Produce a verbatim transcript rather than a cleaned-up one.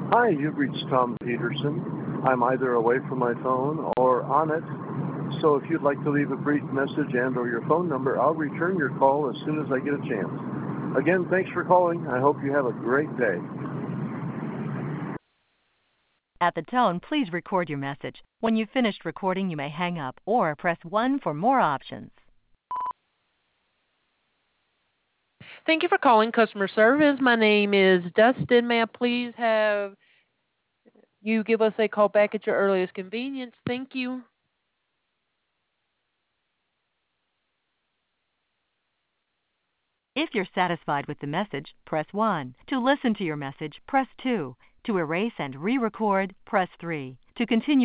Hi, you've reached Tom Peterson. I'm either away from my phone or on it. So if you'd like to leave a brief message and or your phone number, I'll return your call as soon as I get a chance. Again, thanks for calling. I hope you have a great day. At the tone, please record your message. When you've finished recording, you may hang up or press one for more options. Thank you for calling customer service. My name is Dustin. May I please have you give us a call back at your earliest convenience? Thank you. If you're satisfied with the message, press one. To listen to your message, press two. To erase and re-record, press three. To continue